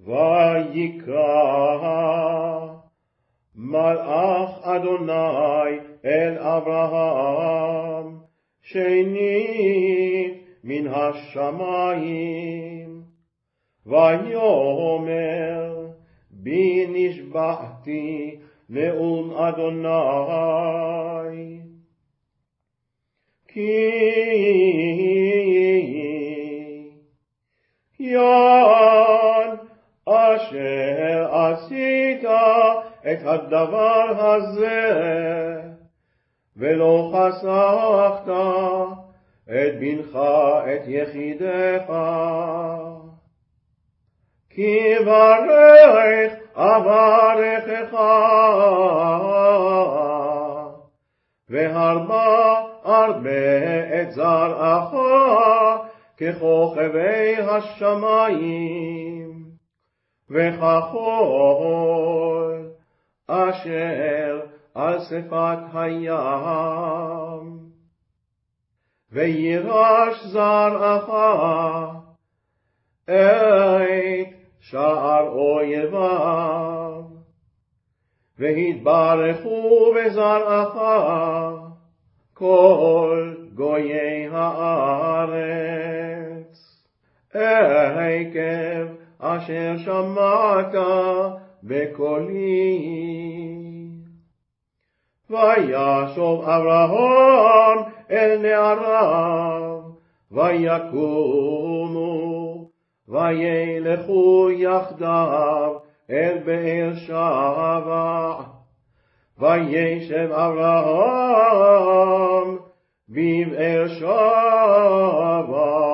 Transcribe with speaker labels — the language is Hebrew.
Speaker 1: ויקרא מלאך אדוני אל אברהם שנית מן השמיים, ויאמר בי נשבעתי נאום אדוני, כי יד אשר עשית את הדבר הזה, ולא חסכת את בנך את יחידך, כי ברך אברכך, והרבה ארבה את זרעך ככוכבי השמיים, וכחול אשר על שפת הים. וירש זרעך את שער אויביו, והתברכו בזרעך כל גויי הארץ, עקב אשר שמעת בקולי. וישוב אברהם אל נעריו, ויקומו, וילכו יחדיו אל באר שבע. וישב אברהם בבאר שבע.